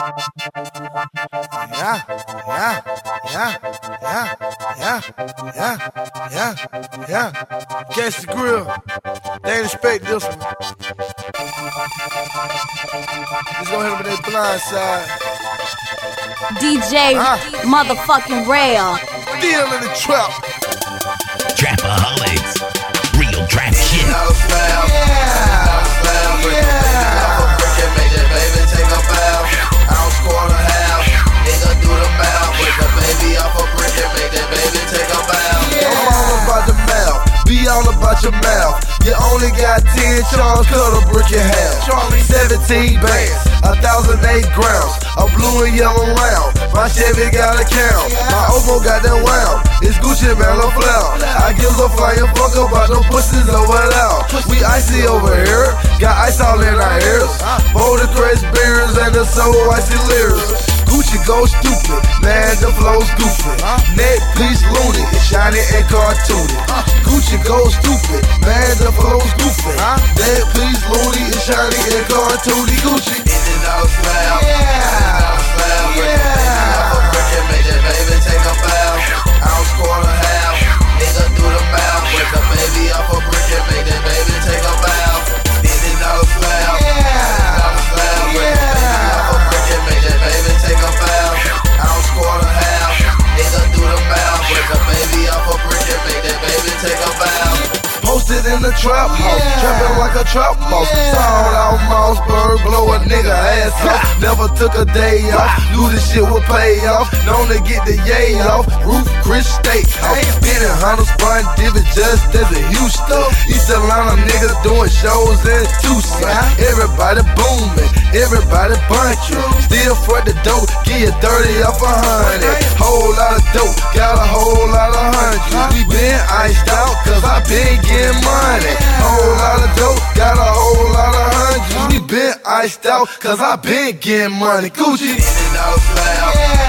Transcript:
Yeah, yeah, yeah, yeah, yeah, yeah, yeah, yeah. Catch the grill. They ain't expect this one. Just go ahead with that blind side. DJ motherfucking Rail. Deal in the trap. Trapaholics. Real trap shit. Be all about your mouth. You only got 10 charms, cut a brick in half. 17 bands, 1,008 grams. A blue and yellow round. My Chevy got a count. My Ovo got that wound. It's Gucci, man, no flout. I give a flying fuck about them pussies over there. We icy over here. Got ice all in our ears. Boulder Crest beers and the so icy lyrics. Gucci go stupid, man, the flow's goofy. Neck piece loony, shiny and cartoony. Gucci go stupid, man, the flow's goofy. Neck piece loony, shiny and cartoony. Gucci. Posted in the trap house, trapping like a trap boss. Sold out Mossberg, blow a nigga ass off. Never took a day off, knew this shit would pay off. Known to get the yay off, Roof Chris Steakhouse. Been in Hunters, Bun, Divot, just as a Houston. East Atlanta niggas doing shows in Tucson. Everybody booming, everybody bunching. Still for the dope, give you 30 off 100. Whole lot of dope, got a whole lot of hundreds. We been iced out, cause I been getting money. Whole lot of dope, got a whole lot of hundreds. We been iced out, cause I been getting money. Gucci.